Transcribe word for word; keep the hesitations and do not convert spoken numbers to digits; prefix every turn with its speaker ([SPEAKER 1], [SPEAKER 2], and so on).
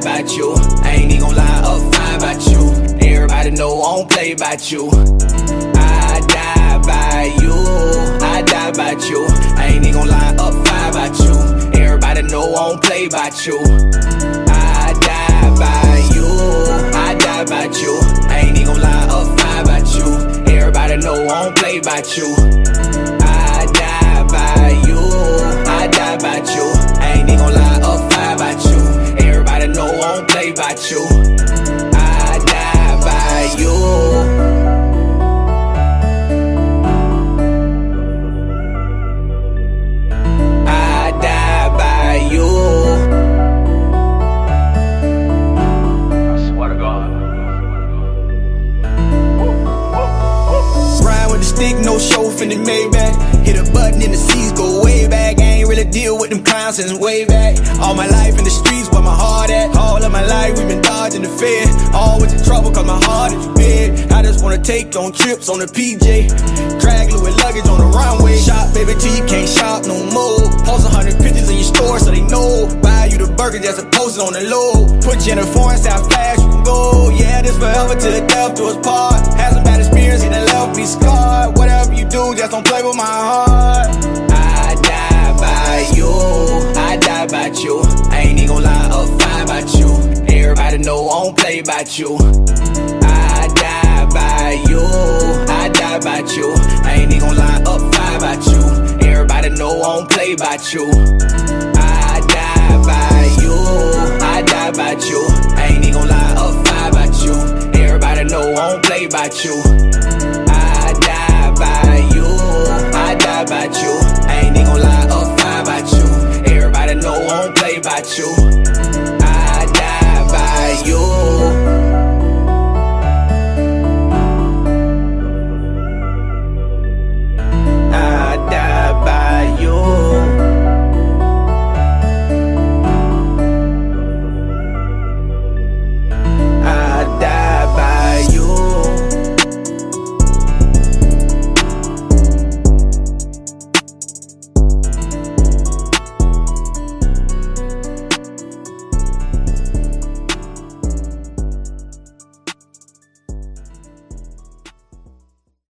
[SPEAKER 1] about you. I ain't even gon' lie up fine about you. Everybody know I don't play about you. I die by you, I die about you. I ain't even gon' lie up fine about you. Everybody know I don't play about you. I die by you, I die about you. I ain't even gon' lie up fine about you. Everybody know I don't play about you. I die by you, I die about you. I ain't even gon' lie up fine about you. Everybody know I don't play about you. I die by you. I die by you. I swear to God. Ride with the stick, no chauffeur in the Maybach. Hit a button and the seas go way back. I ain't really deal with them clowns since way back. All my life in the streets, where my heart at. All of my life we been dodging the Fed. Always in trouble cause my heart is big. I just wanna take on trips on the P J. Drag Louis luggage on the runway. Shop baby till you can't shop no more. Post a hundred pictures in your store so they know. Buy you the burger just to post it on the low. Put you in a foreign, see how fast you can go. Yeah, this forever till the death do us part. Had some bad experience and it left me scarred. Whatever you do, just don't play with my heart. I die by you, I die about you. I ain't even gon' lie up fine about you. Everybody know I don't play about you. I die by you, I die about you. I ain't even gon' lie up fine about you. Everybody know I don't play about you. I die by you, I die about you. I ain't even gon' lie up fine about you. Everybody know I don't play about you. I die by you, I die about you.